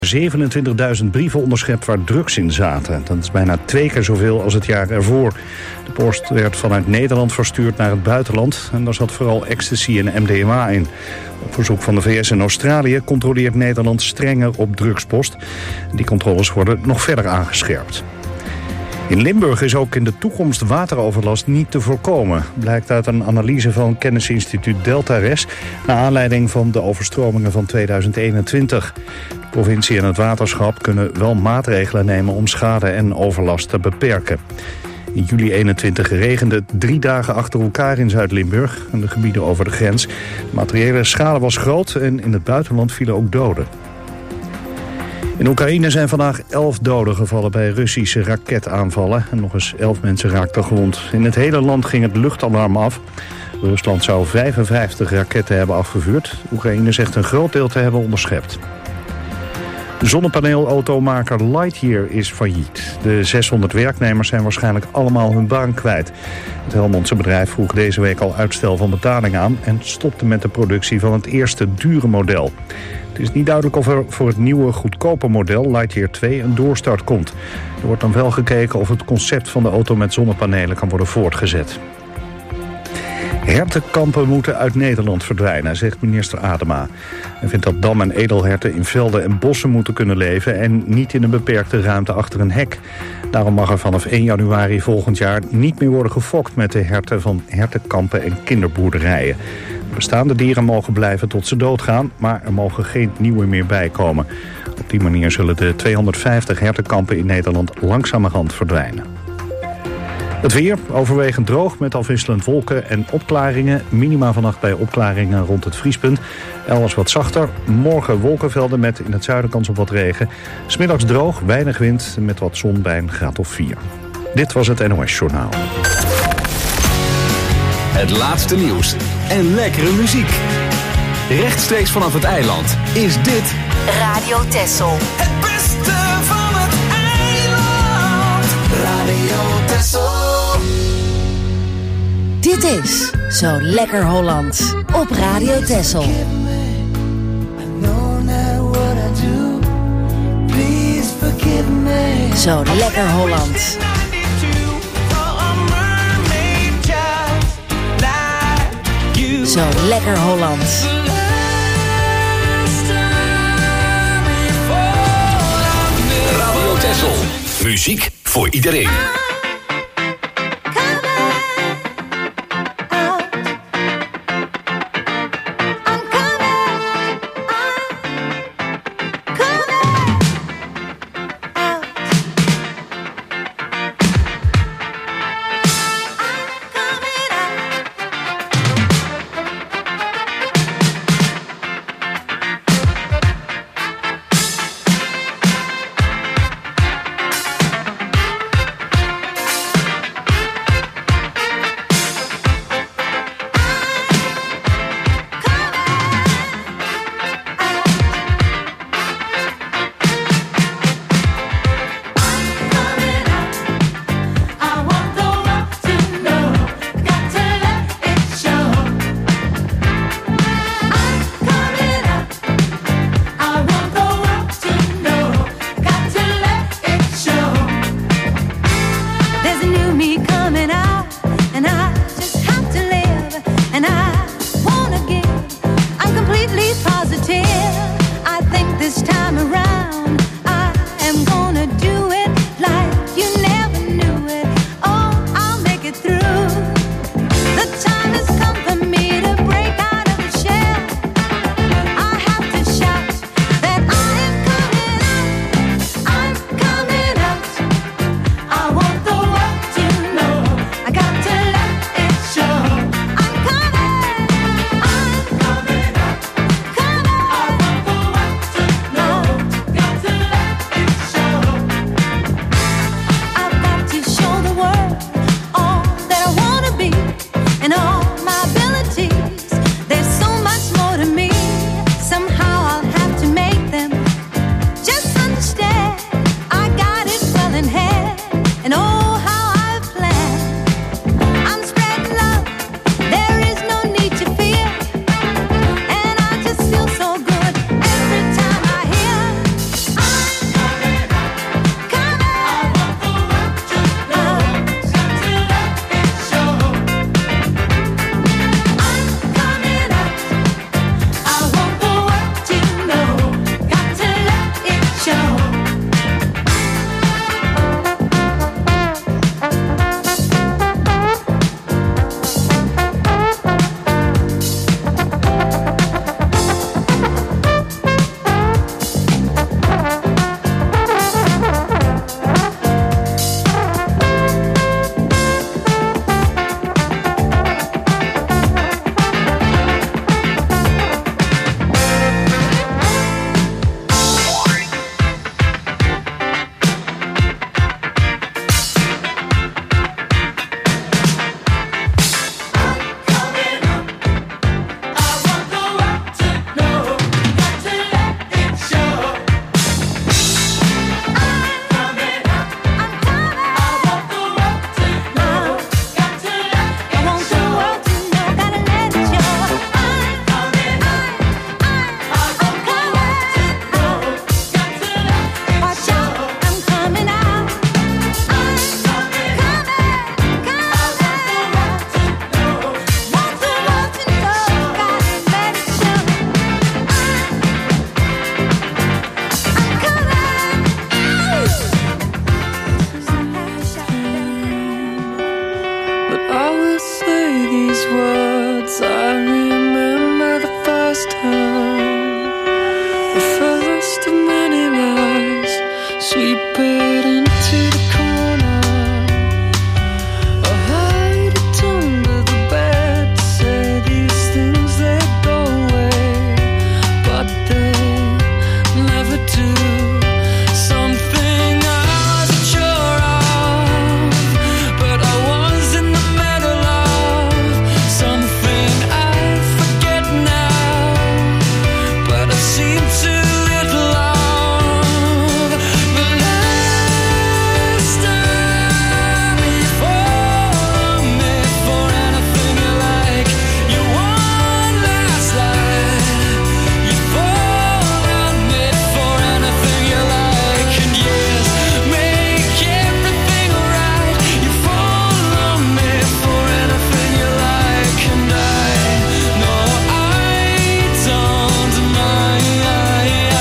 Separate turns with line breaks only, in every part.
27.000 brieven onderschept waar drugs in zaten. Dat is bijna 2 keer zoveel als het jaar ervoor. De post werd vanuit Nederland verstuurd naar het buitenland en daar zat vooral ecstasy en MDMA in. Op verzoek van de VS en Australië controleert Nederland strenger op drugspost. Die controles worden nog verder aangescherpt. In Limburg is ook in de toekomst wateroverlast niet te voorkomen. Blijkt uit een analyse van kennisinstituut DeltaRes naar aanleiding van de overstromingen van 2021. De provincie en het waterschap kunnen wel maatregelen nemen om schade en overlast te beperken. In juli 21 regende het 3 dagen achter elkaar in Zuid-Limburg en de gebieden over de grens. De materiële schade was groot en in het buitenland vielen ook doden. In Oekraïne zijn vandaag 11 doden gevallen bij Russische raketaanvallen. En nog eens 11 mensen raakten gewond. In het hele land ging het luchtalarm af. Rusland zou 55 raketten hebben afgevuurd. Oekraïne zegt een groot deel te hebben onderschept. Zonnepaneelautomaker Lightyear is failliet. De 600 werknemers zijn waarschijnlijk allemaal hun baan kwijt. Het Helmondse bedrijf vroeg deze week al uitstel van betaling aan en stopte met de productie van het eerste dure model. Het is niet duidelijk of er voor het nieuwe goedkope model Lightyear 2 een doorstart komt. Er wordt dan wel gekeken of het concept van de auto met zonnepanelen kan worden voortgezet. Hertenkampen moeten uit Nederland verdwijnen, zegt minister Adema. Hij vindt dat dam- en edelherten in velden en bossen moeten kunnen leven en niet in een beperkte ruimte achter een hek. Daarom mag er vanaf 1 januari volgend jaar niet meer worden gefokt met de herten van hertenkampen en kinderboerderijen. Bestaande dieren mogen blijven tot ze doodgaan, maar er mogen geen nieuwe meer bijkomen. Op die manier zullen de 250 hertenkampen in Nederland langzamerhand verdwijnen. Het weer, overwegend droog met afwisselend wolken en opklaringen. Minima vannacht bij opklaringen rond het vriespunt. Elders wat zachter. Morgen wolkenvelden met in het zuiden kans op wat regen. 's Middags droog, weinig wind met wat zon bij een graad of 4. Dit was het NOS Journaal.
Het laatste nieuws en lekkere muziek. Rechtstreeks vanaf het eiland is dit
Radio Texel.
Het beste van het eiland. Radio Texel.
Dit is Zo Lekker Hollands op Radio Texel. Zo Lekker Hollands. Zo Lekker Hollands.
Radio Texel. Muziek voor iedereen.
Sweep it into the corner, or hide it under the bed. Say these things, they go away, but they never do. Something I wasn't sure of, but I was in the middle of. Something I forget now, but I seem to little of. The last time you fall on me for anything you like, you won last night. You fall on me for anything you like, and yes, make everything right. You fall on me for anything you like, and I know I don't mind.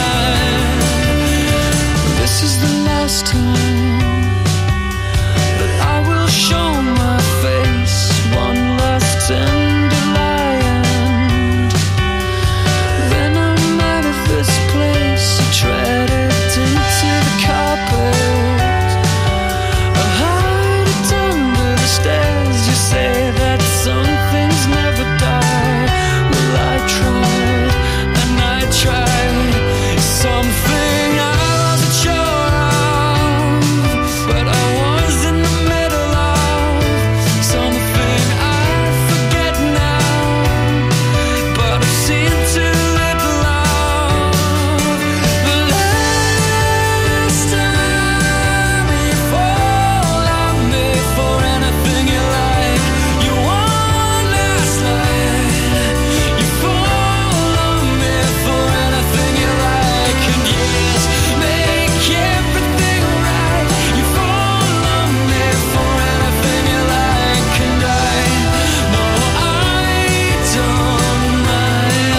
This is the last time that I will show my face. One last tender lie, and then I'm out of this place. I tread it into the carpet, I hide it under the stairs. You say that some things never die. Well, I tried and I tried. Something I wasn't sure of, but I was in the middle of. Something I forget now, but I've seen too little of. The last time you fall on me for anything you like, you won last night. You fall on me for anything you like, and yes, make everything right. You fall on me for anything you like, and I know I don't mind.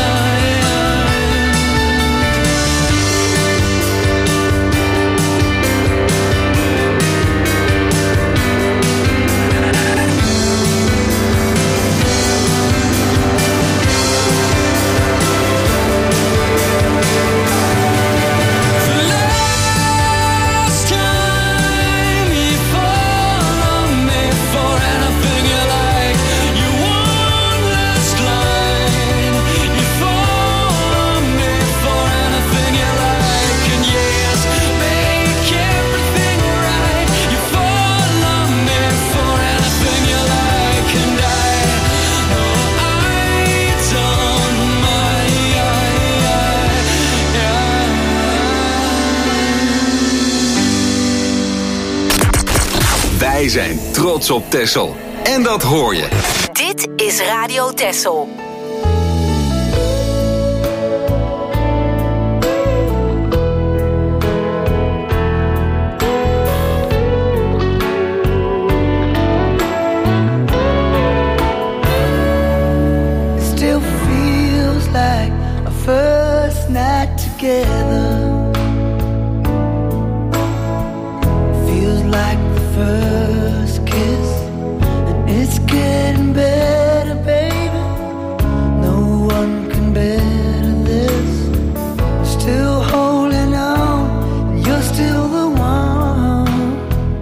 The last time you fall on me for anything you like, you won last line. You fall on me for anything you like, and yes, make everything right. You fall on me for anything you like, and I know I don't mind.
Wij zijn trots op Texel. En dat hoor je.
Dit is Radio Texel.
It still feels like our first night together. Feels like the first kiss, and it's getting better, baby. No one can better this. Still holding on, and you're still the one.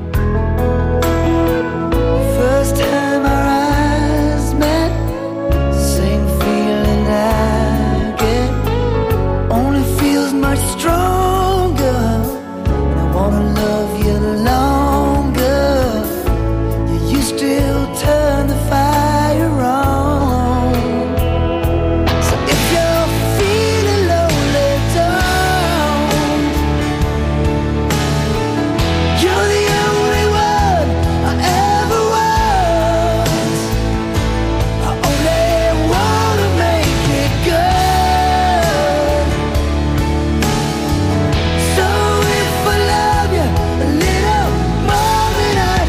The first time our eyes met, the same feeling I get only feels much stronger. And I wanna love you longer. You still turn the fire on. So if you're feeling lonely, don't. You're the only one I ever was. I only wanna make it good. So if I love you a little more than I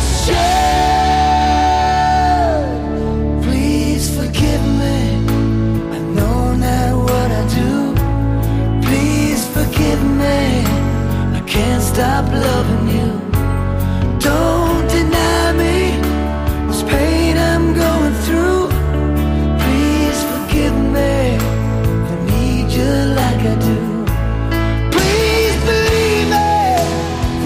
should, please forgive me. I know not what I do. Please forgive me. I can't stop loving you. Don't deny me this pain I'm going through. Please forgive me. I need you like I do. Please believe me.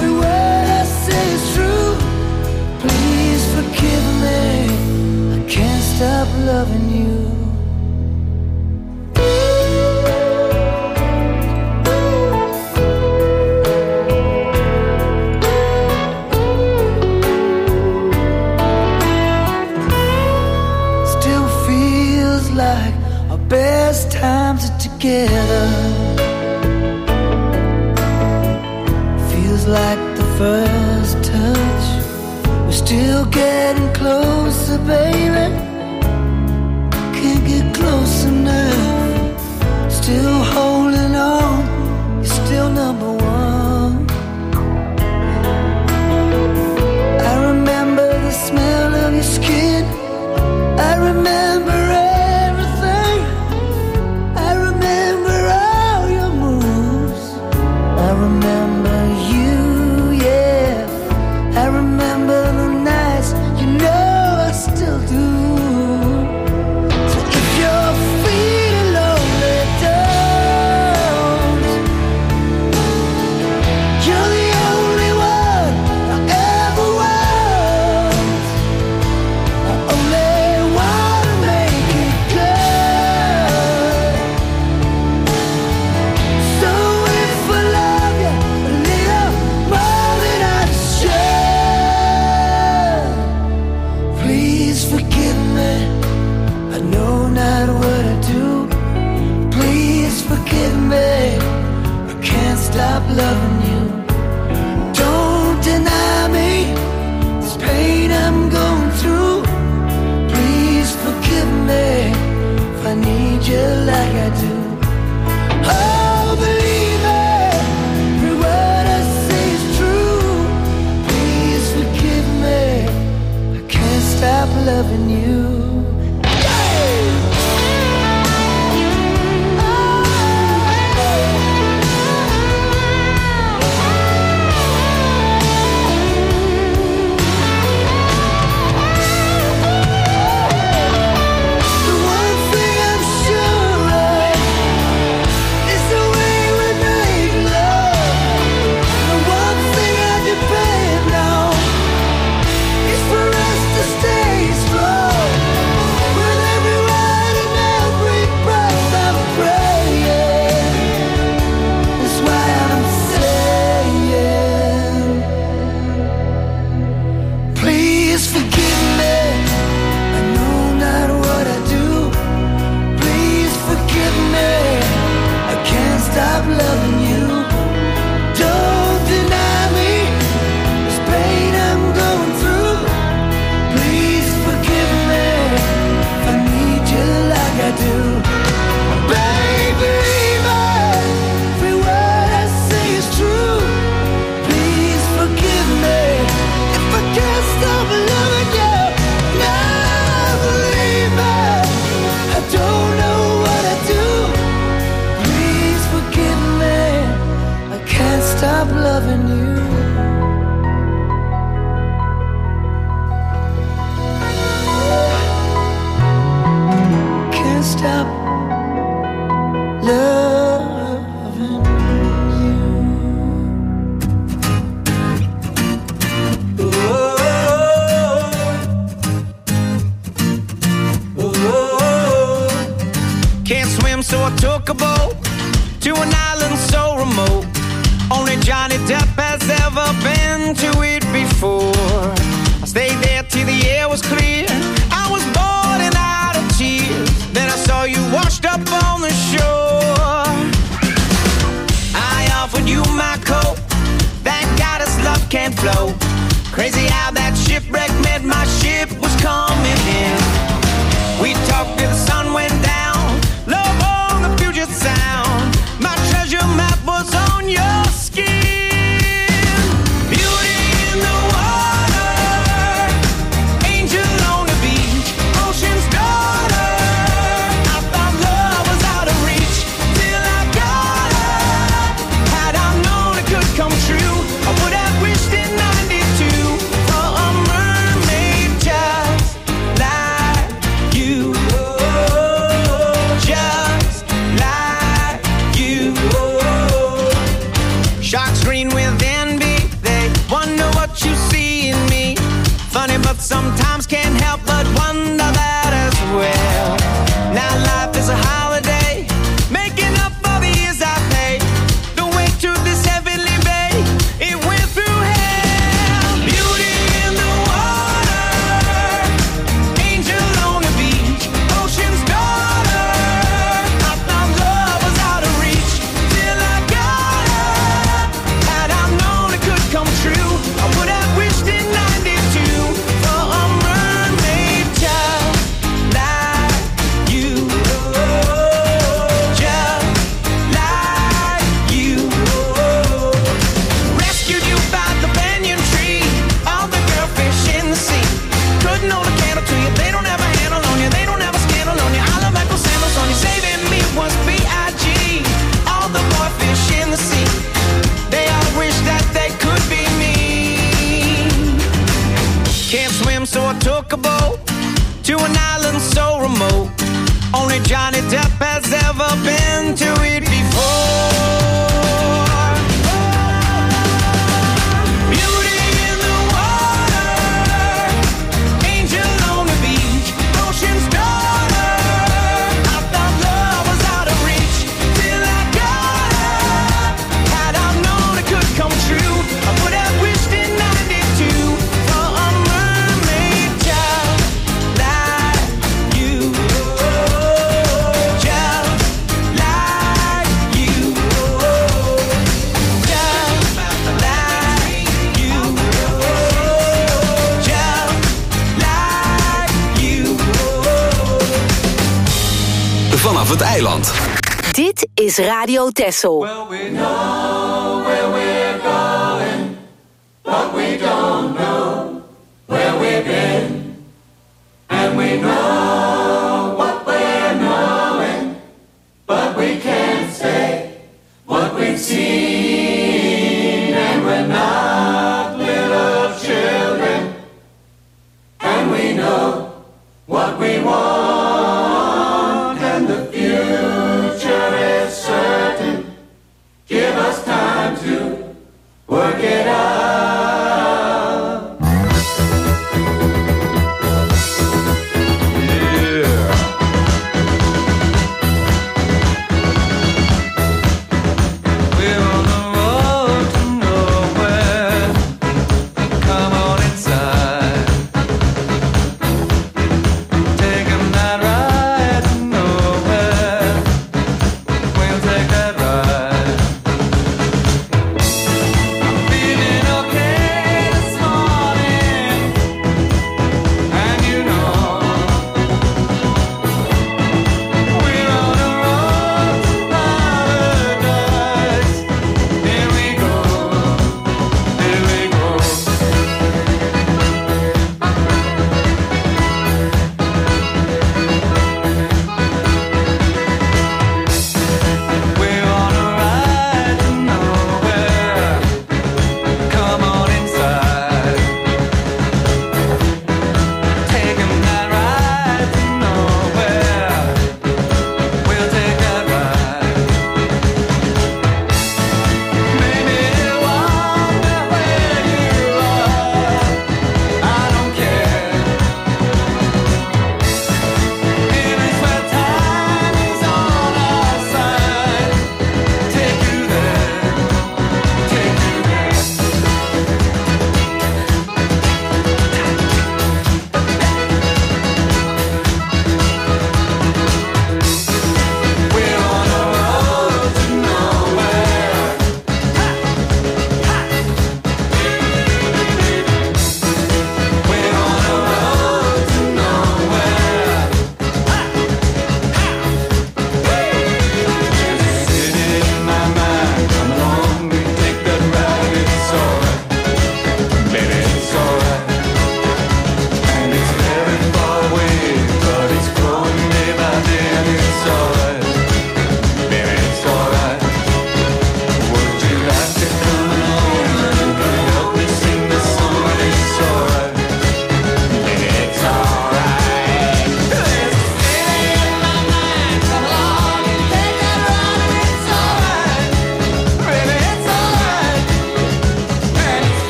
like the first touch. We're still getting closer, baby. Can't get close enough. Still holding on. You're still number one. I remember the smell of your skin. I remember everything. I remember all your moves. I remember you, yeah. I remember the nights, you know I still do. So if you're feeling lonely, don't. You're the only one I ever want. I only wanna make it good. So if I love you a little more than I should, please forgive me. I know not what I do. Please forgive me. I can't stop loving you. Don't deny me this pain I'm going through. Please forgive me if I need you like I do. Oh, believe me, every word I say is true. Please forgive me. I can't stop loving you. The one thing I'm sure of is the way we make love. The one thing I depend on is for us to stay strong. With every word and every breath I'm praying. That's why I'm saying, please forgive me. I know not what I do. Please forgive me. I can't stop loving you. Don't deny me this pain I'm going through. Please forgive me if I need you like I do. Baby, every word I say is true. Please forgive me if I can't stop loving you. Now believe me, I don't know what I do. Please forgive me, I can't stop loving you. Can't stop loving you.
Can't swim, so I took a boat to an island so remote. Only Johnny Depp has ever been to it before. I stayed there till the air was clear. I was bored and out of tears. Then I saw you washed up on the shore. I offered you my coat. Thank God his love can't flow. Crazy how that shipwreck meant my ship was coming in. We talked till the sun went down. Love on the Puget Sound. My treasure map was on your skin. Beauty in the water, angel on the beach, ocean's daughter. I thought love was out of reach till I got her. Had I known it could come true, I would have wished in '92 for a mermaid just like you. Just like you. Sharks green with envy, they wonder what you see in me. Funny, but sometimes can't help but wonder that as well. Now life is a holiday, making up for the years I paid. The way to this heavenly bay, it went through hell. Beauty in the water, angel on the beach, ocean's daughter. I thought love was out of reach till I got her. Had I known it could so I took a boat to an island so remote. Only Johnny Depp has ever been to it before. Beauty in the water, angel on the beach, ocean's daughter. I thought love was out of reach till I got her. Had I known it could come true, I would have wished in '92 for a mermaid child like you. Child like you. Child like you. Child like you.
Vanaf het eiland.
Dit is Radio Texel.
Well, we know where we're going, but we don't know where we've been. And we know what we're knowing, but we can't say what we've seen. And we're not little children, and we know what we want, and the future is certain. Give us time.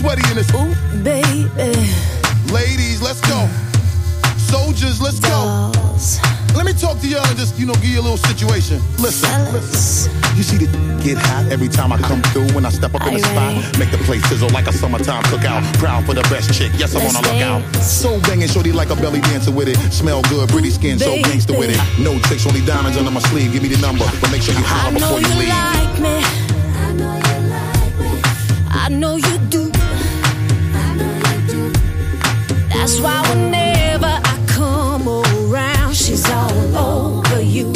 sweaty in this.
Ooh, baby.
Ladies, let's go. Soldiers, let's go. Let me talk to y'all and just, give you a little situation. Listen. You see the get hot every time I come through when I step up in the spot. Make the place sizzle like a summertime cookout. Proud for the best chick, yes, I'm on the lookout. So banging, shorty like a belly dancer with it. Smell good, pretty skin, so gangster with it. No tricks, only diamonds under my sleeve. Give me the number, but make sure you holler before you leave.
Like me. I know you like me. I know you do. I know you do. That's why whenever I come around, she's all over you.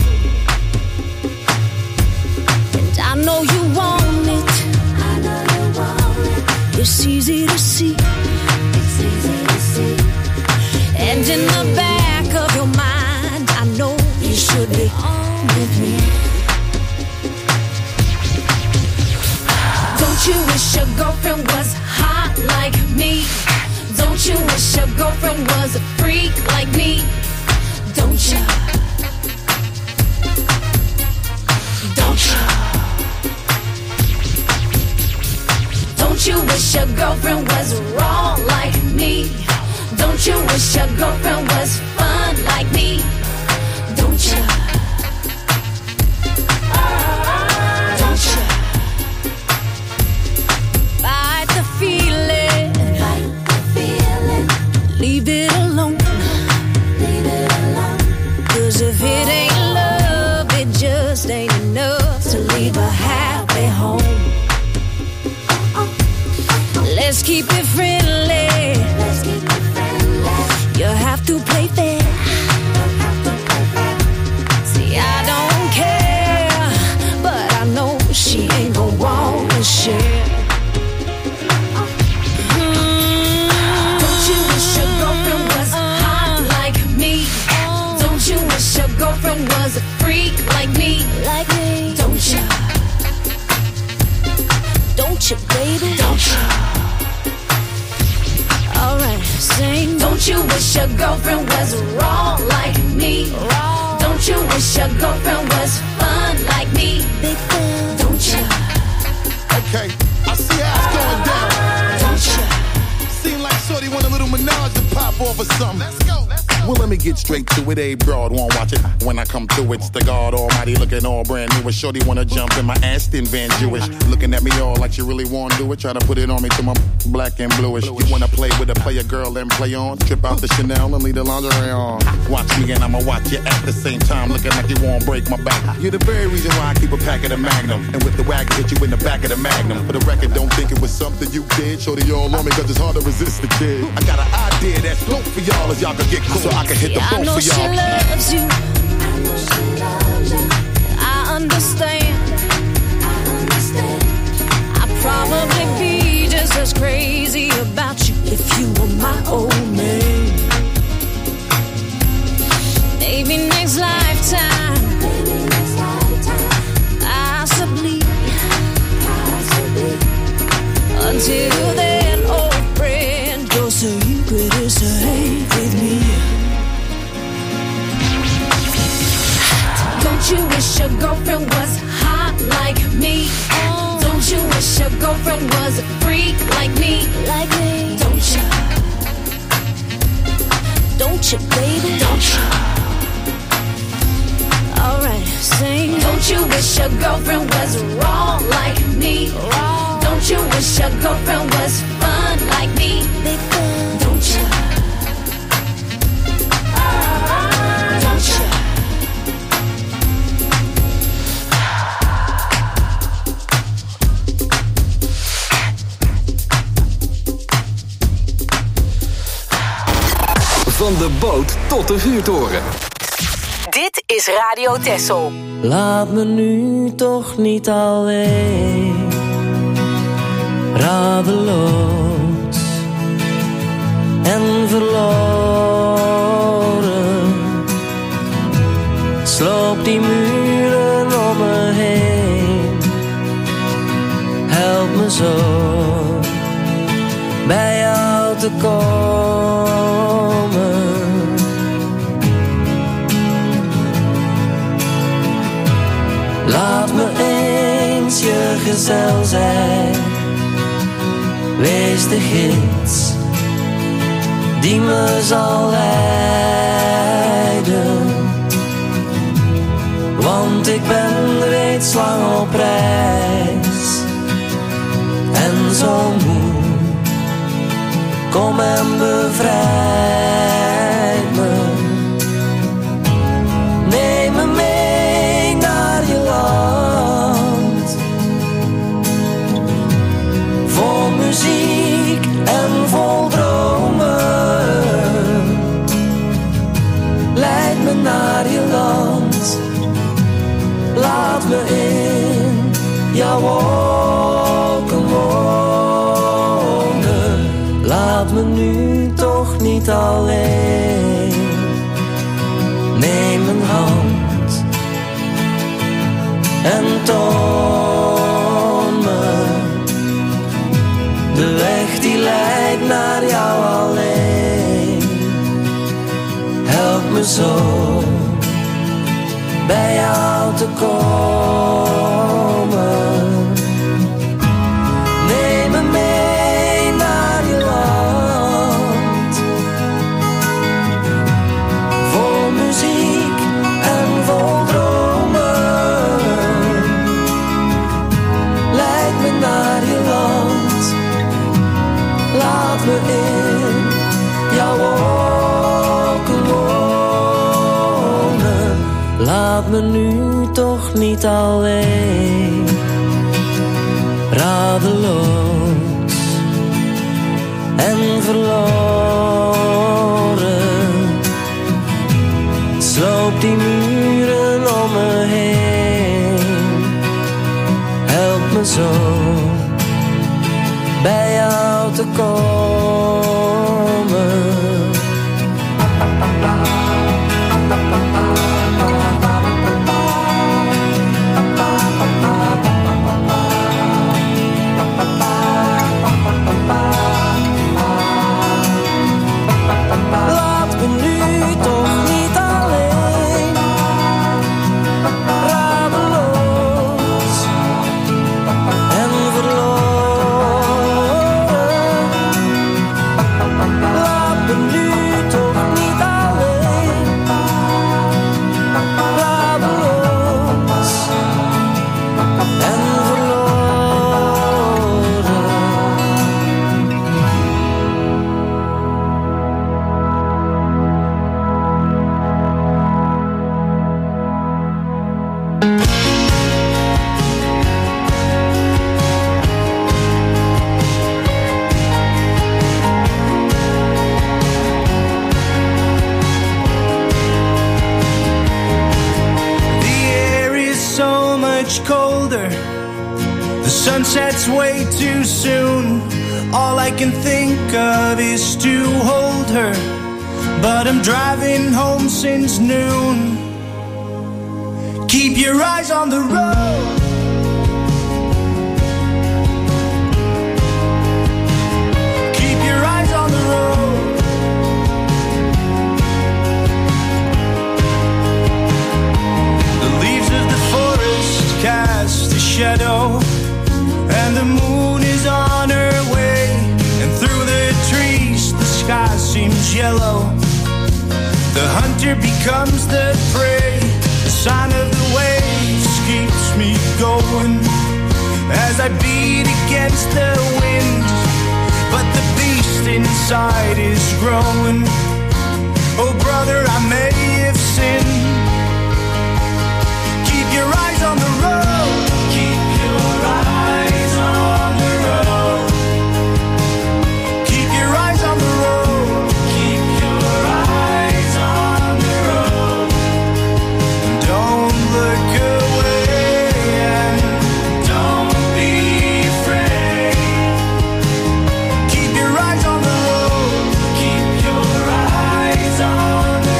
And I know you want it. I know you want it. It's easy to see. It's easy to see. And in the back of your mind, I know you should be on with me. Don't you wish your girlfriend was hot like me? Don't you wish your girlfriend was a freak like me? Don't you? Don't you? Don't you wish your girlfriend was wrong like me? Don't you wish your girlfriend was fun like me? Don't you? Don't you? Fight the feeling. Fight the feeling. Leave it alone. Leave it alone. 'Cause if it ain't love, it just ain't enough to leave a happy home. Let's keep it friendly. Let's keep it friendly. You have to play fair. See, I don't care, but I know she ain't gon' want to share. Don't you wish your girlfriend was hot like me? Don't you wish your girlfriend was a freak like me? Like me? Don't you? Don't you, baby? Don't you? Alright, sing. Don't you wish your girlfriend was wrong like me? Wrong. Don't you wish your girlfriend was fun like me? Big fun. Don't you?
Okay, I see how it's going down.
Don't you?
Seem like shorty want a little menage to pop off or something. Let's go, let's go. Well, let me get straight to it. A broad won't watch it. When I come through, it's the God Almighty looking all brand new. And shorty wanna jump in my Aston Van Jewish. Looking at me all like she really wanna do it. Try to put it on me till my black and bluish. You wanna play with a player girl and play on. Trip out the Chanel and leave the lingerie on. Watch me and I'ma watch you at the same time. Looking like you won't break my back. You're the very reason why I keep a pack of the Magnum. And with the wagon, hit you in the back of the Magnum. For the record, don't think it was something you did. Shorty all on me cause it's hard to resist the kid. I got an idea that's dope for y'all as y'all can get cool. So I can hit the boat for y'all.
She loves you. I know she loves you. I understand. I'd probably be just as crazy about you if you were my old man. Maybe next lifetime. Possibly. Until then, old friend, your secret is safe with me. Don't you wish your girlfriend was hot like me? Don't you wish your girlfriend was a freak like me? Like me? Don't you? Don't you, baby? Don't you? Alright, sing. Don't you wish your girlfriend was wrong like me? Wrong. Don't you wish your girlfriend was fun like me? Big fun. Don't you? Don't you?
Van de boot tot de vuurtoren.
Dit is Radio Texel.
Laat me nu toch niet alleen, radeloos en verloren. Sloop die muren om me heen, help me zo bij jou te komen. Laat me eens je gezel zijn, Wees de gids die me zal leiden, want ik ben reeds lang op reis en zo moe. Kom en bevrijd me. Neem me mee naar je land, vol muziek en vol dromen. Leid me naar je land, laat me in jouw wolken wonen. Laat me nu toch niet alleen. Neem mijn hand en toon me de weg die leidt naar jou alleen. Help me zo bij jou te komen. Neem me mee naar je land, vol muziek en vol dromen. Leid me naar je land, laat me in jouw wolken wonen. Laat me nu toch niet alleen, radeloos en verloren. Sloop die muren om me heen. Help me zo bij jou te komen. Laat me nu toch niet alleen, radeloos en verloren. Laat me nu toch niet alleen, radeloos en
colder. The sun sets way too soon. All I can think of is to hold her, but I'm driving home since noon. Keep your eyes on the road. Keep your eyes on the road. The leaves of the forest cast a shadow, and the moon is on her way. And through the trees the sky seems yellow. The hunter becomes the prey. The sound of the waves keeps me going as I beat against the wind. But the beast inside is growing. Oh brother, I may have sinned. Keep your eyes on the road. Keep your eyes on the road. Keep your eyes on the road. Keep your eyes on the road. Don't look away and don't be afraid. Keep your eyes on the road. Keep your eyes on the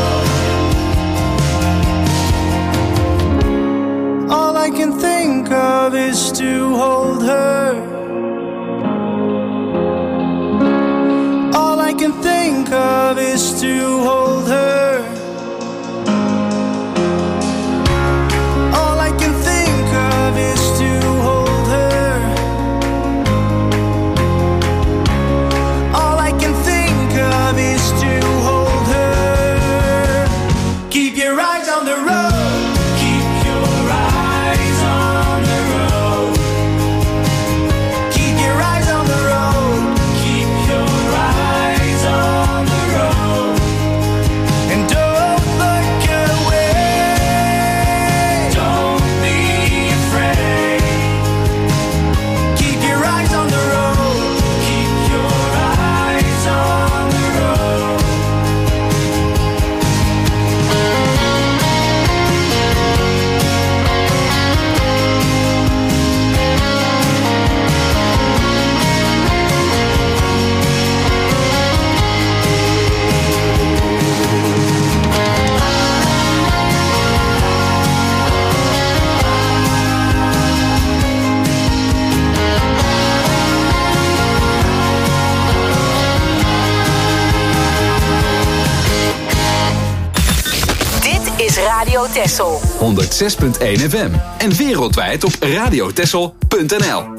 road. All I can think of is to hold her. All I can think of is to hold her. All I can think of is to hold her.
Texel.
106.1 FM. En wereldwijd op radiotexel.nl.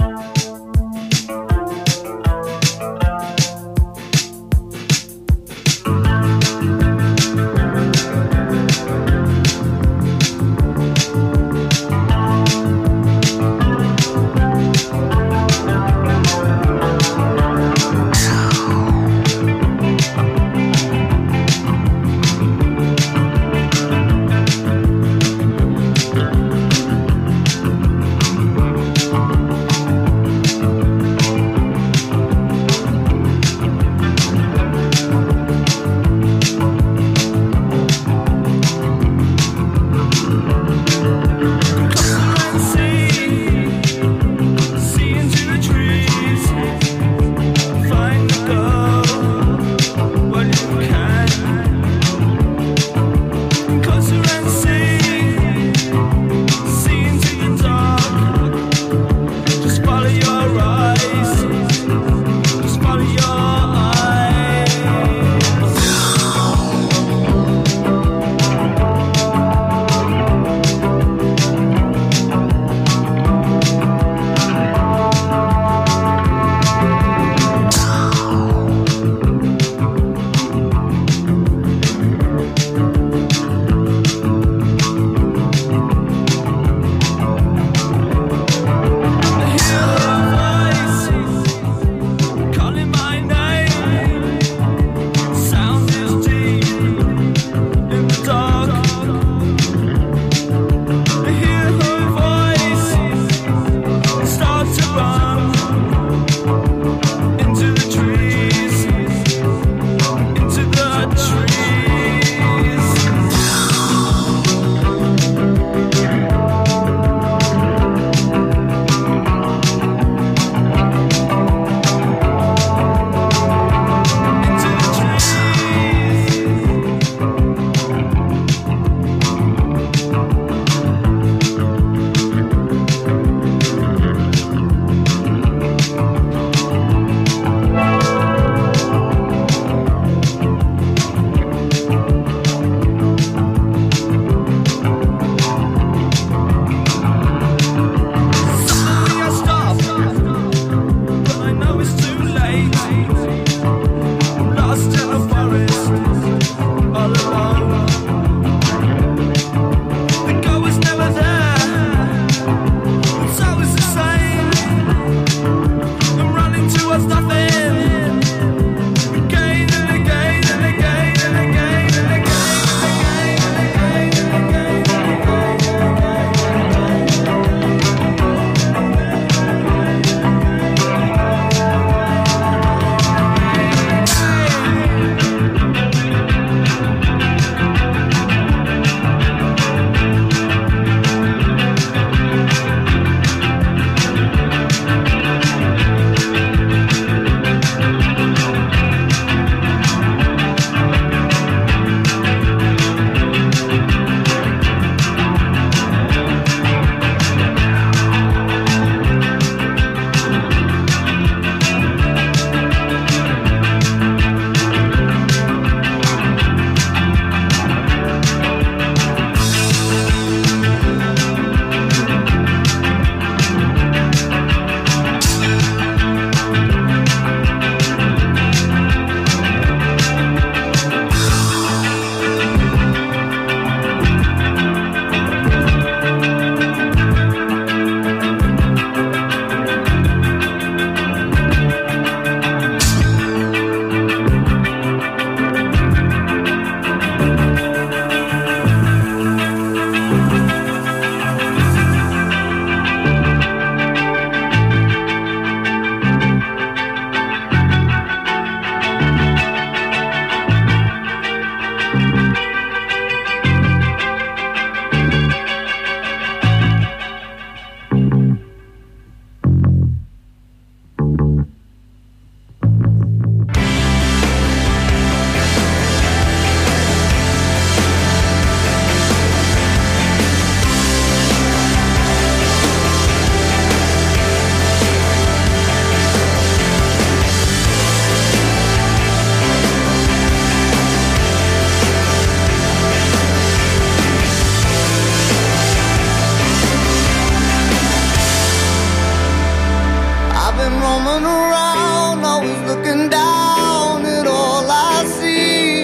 roaming around, always looking down at all I see.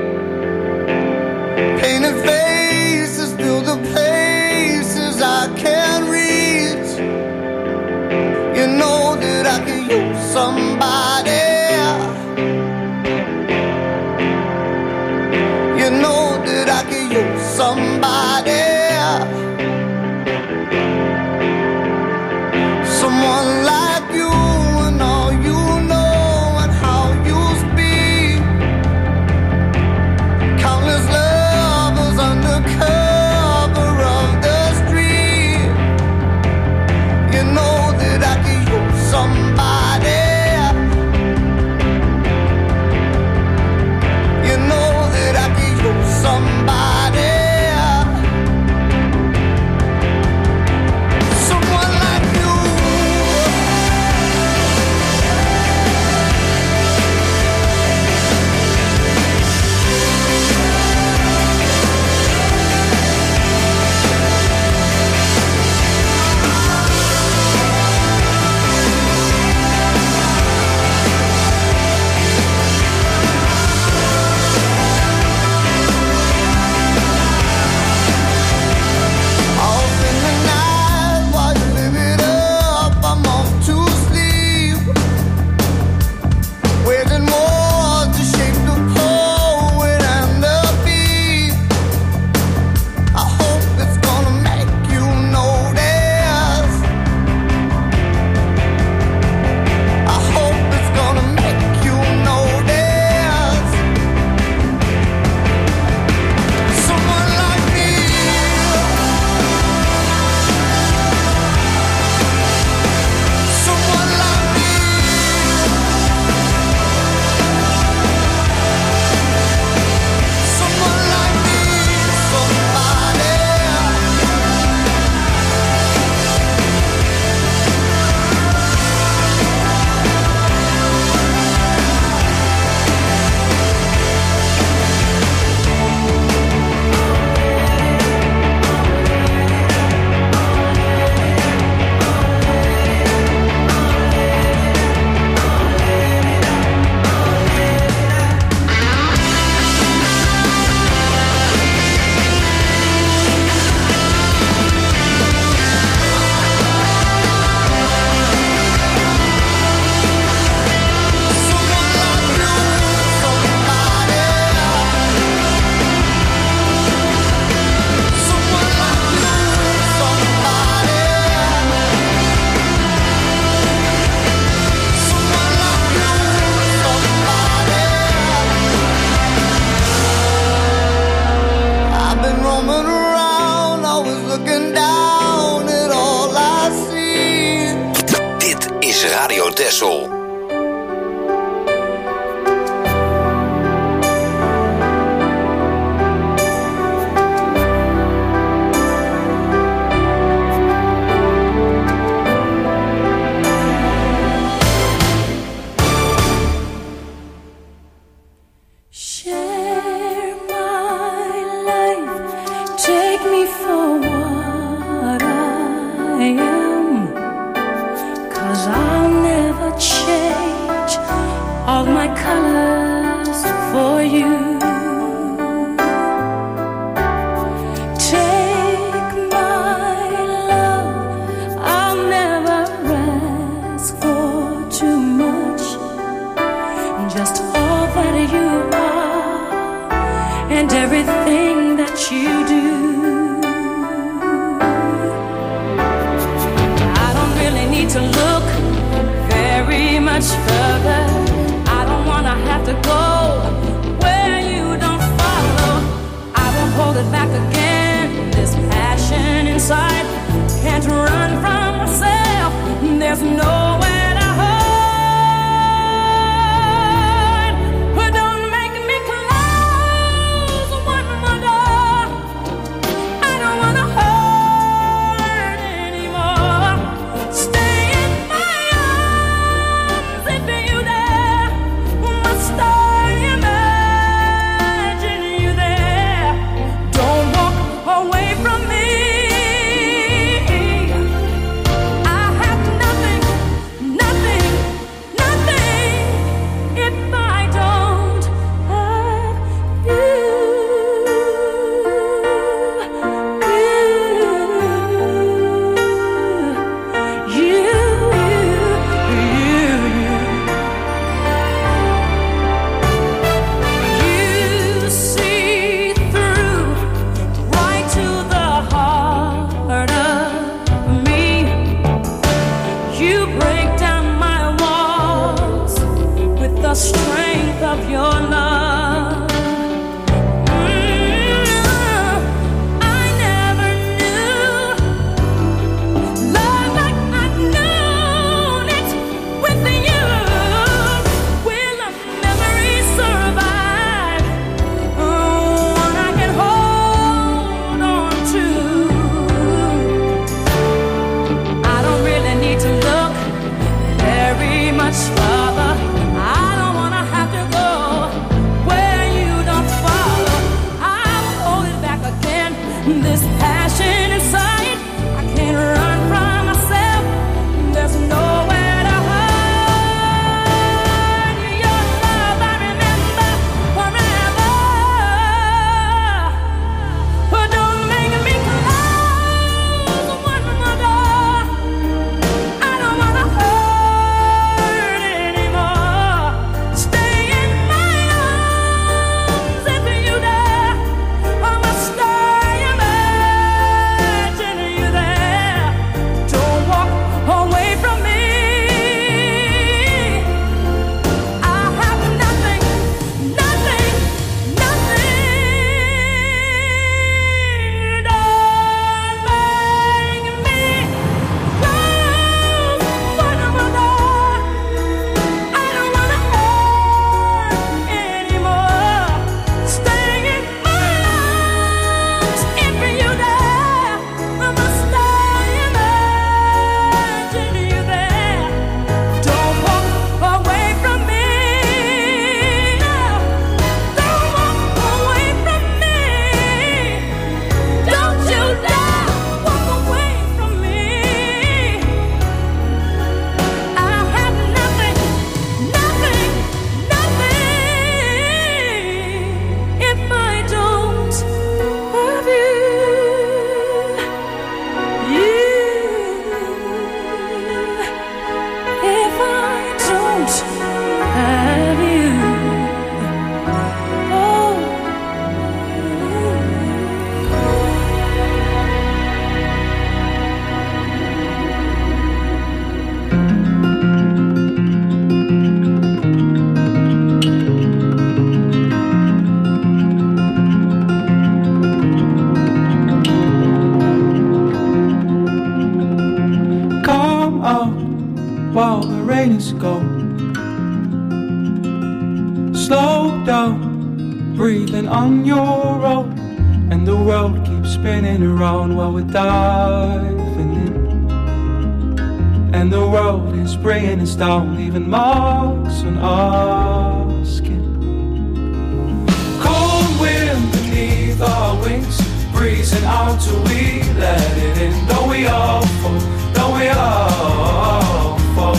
Painted faces fill the places I can't reach. You know that I could use somebody. You know that I could use somebody. Someone like you and all you know and how you speak. Countless lovers under cover of the street. You know that I could use somebody. You know that I could use somebody. Someone like you.
Radio Texel.
If strength of your love. I never knew love like I've known it with you. Will a memory survive? One I can hold on to. I don't really need to look very much further. I don't wanna have to go where you don't follow. I will hold it back again. This passion inside, I can't run from myself. There's nowhere to hide. Your love I remember forever. But don't make me close one more door. I don't wanna hurt anymore. Stay in my arms if you dare. I must stay imagine you there. Don't walk away from me. I have nothing, nothing, nothing. Don't make me close one more door. I don't wanna hurt anymore. Stay in my arms if you dare. I must stay imagine you there. Don't walk away from me. Don't walk away from me. Don't you dare walk away from me. I have nothing, nothing, nothing if I don't have you. If I don't have you. Oh.
Come out while the rain is gone. Slow down, breathing on your own, and the world keeps spinning around while we're diving in. And the world is bringing us down, leaving marks on our skin. Cold wind beneath our wings, breezing out till we let it in. Don't we all fall? Don't we all fall?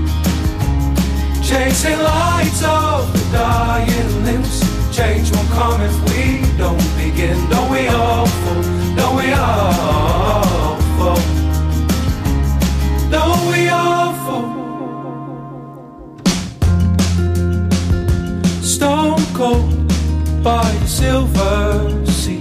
Chasing lights of the dying limbs. Change won't come if we don't begin. Don't we all fall? Don't we all fall? Don't we all fall? Stone cold by the silver sea,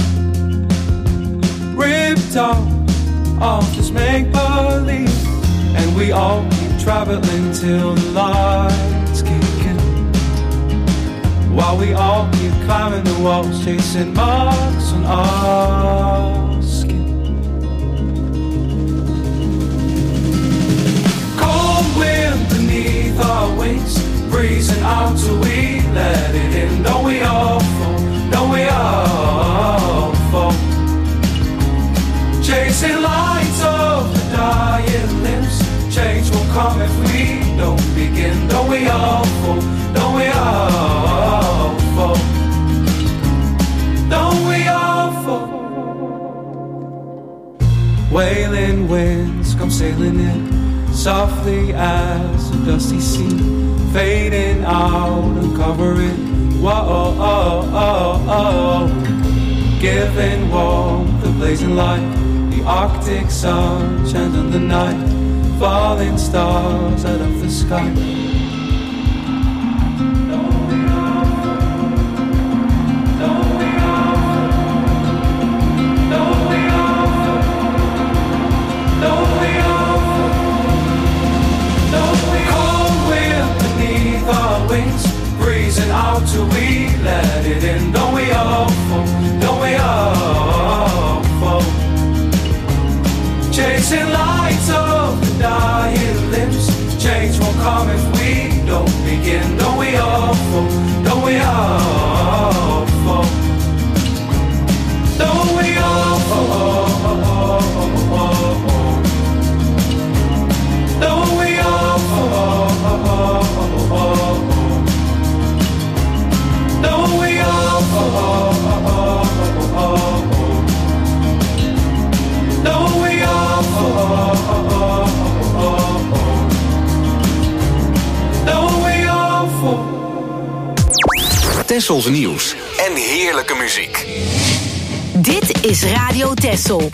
ripped out of this make-believe, and we all keep traveling till the lights kick in, while we all keep climbing the walls, chasing marks on our skin. Cold wind beneath our wings, breezing out till we let it in. Don't we all fall? Don't we all fall? Chasing lights of the dying limbs. Change will come if we don't begin. Don't we all fall? Don't we all fall? Don't we all fall? Wailing winds come sailing in, softly as a dusty sea, fading out and covering. Whoa, oh, oh, oh. Giving warmth, the blazing light, the Arctic sun shines on the night, falling stars out of the sky. Cold wind beneath our wings, till we let it in. Don't we all fall? Don't we all fall? Chasing lights of the dying limbs. Change won't come if we don't begin. Don't we all fall? Don't we all fall? Don't we all fall? Don't we all fall? Don't we all fall? Don't we all fall? Don't we all fall?
Tessels nieuws en heerlijke muziek.
Dit is Radio Tessel.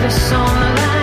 love is on the line.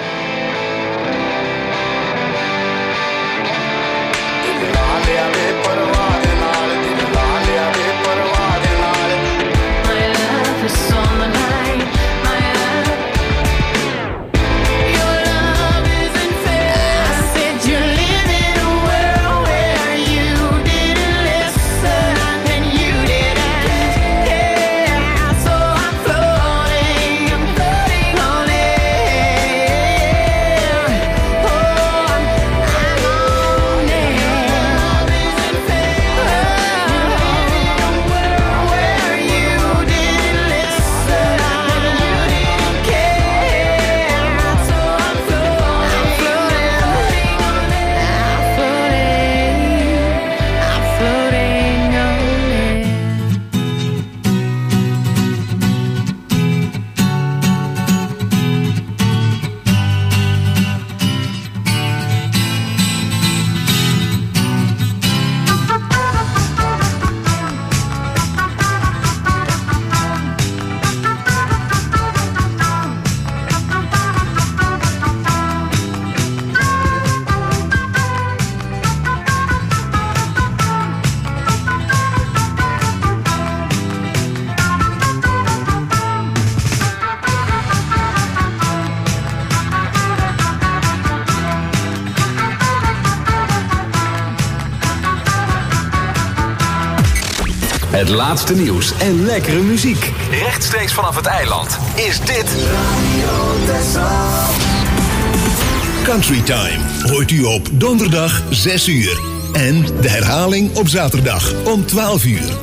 Het laatste nieuws en lekkere muziek. Rechtstreeks vanaf het eiland is dit Radio Texel.
Country Time hoort u op donderdag 6 uur. En de herhaling op zaterdag om 12 uur.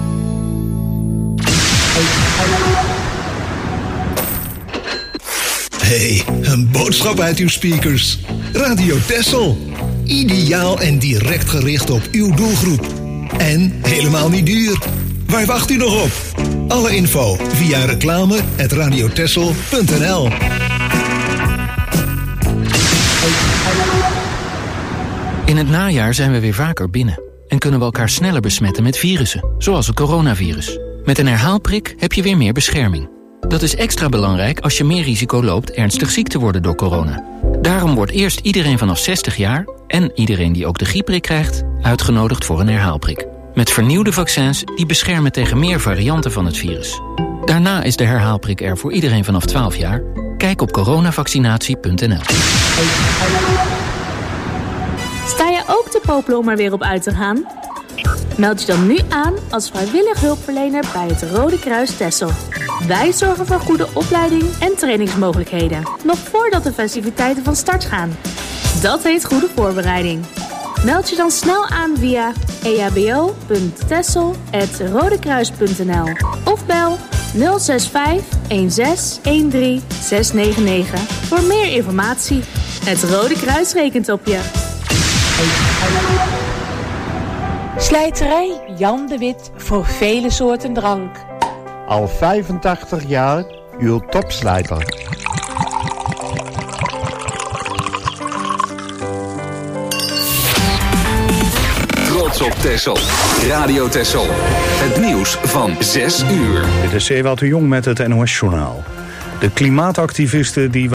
Hey, een boodschap uit uw speakers. Radio Texel. Ideaal en direct gericht op uw doelgroep. En helemaal niet duur. Waar wacht u nog op? Alle info via reclame@radiotexel.nl.
In het najaar zijn we weer vaker binnen. En kunnen we elkaar sneller besmetten met virussen. Zoals het coronavirus. Met een herhaalprik heb je weer meer bescherming. Dat is extra belangrijk als je meer risico loopt ernstig ziek te worden door corona. Daarom wordt eerst iedereen vanaf 60 jaar... en iedereen die ook de griepprik krijgt... uitgenodigd voor een herhaalprik. Met vernieuwde vaccins die beschermen tegen meer varianten van het virus. Daarna is de herhaalprik er voor iedereen vanaf 12 jaar. Kijk op coronavaccinatie.nl.
Sta je ook te popelen om er weer op uit te gaan? Meld je dan nu aan als vrijwillig hulpverlener bij het Rode Kruis Texel. Wij zorgen voor goede opleiding en trainingsmogelijkheden. Nog voordat de festiviteiten van start gaan. Dat heet goede voorbereiding. Meld je dan snel aan via ehbo.texel@rodekruis.nl of bel 065 16 699 voor meer informatie. Het Rode Kruis rekent op je.
Slijterij Jan de Wit voor vele soorten drank.
Al 85 jaar uw topslijter.
Trots op Texel. Radio Texel. Het nieuws van 6 uur.
Dit is Ewout de Jong met het NOS-journaal. De klimaatactivisten die